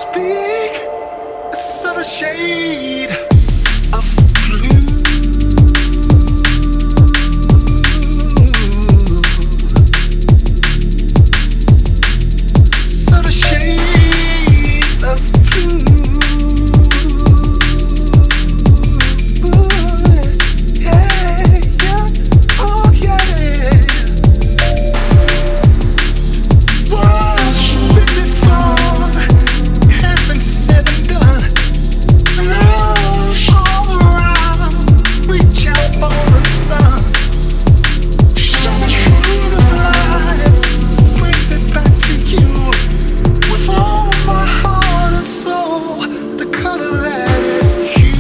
speak, so the shade of blue. So the shade of blue. Yeah, yeah, oh yeah. What's been before has been said and done. Love all around, reach out for the sun. So the fruit of life brings it back to you with all my heart and soul. The color that is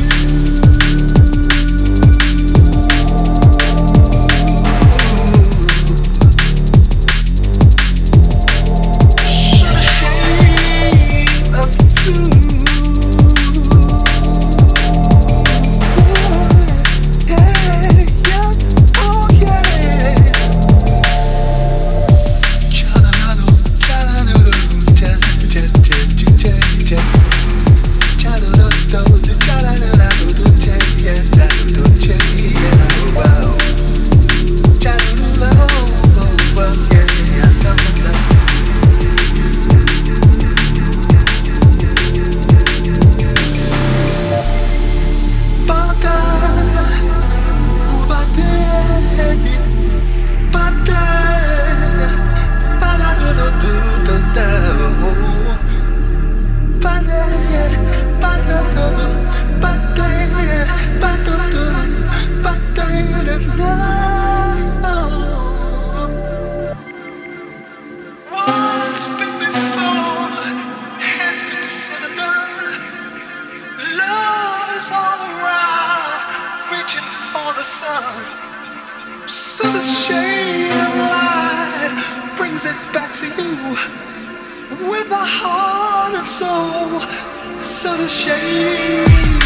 what's been before has been said and done. Love is all around, reaching for the sun. So the shade of light brings it back to you with a heart and soul. So the shade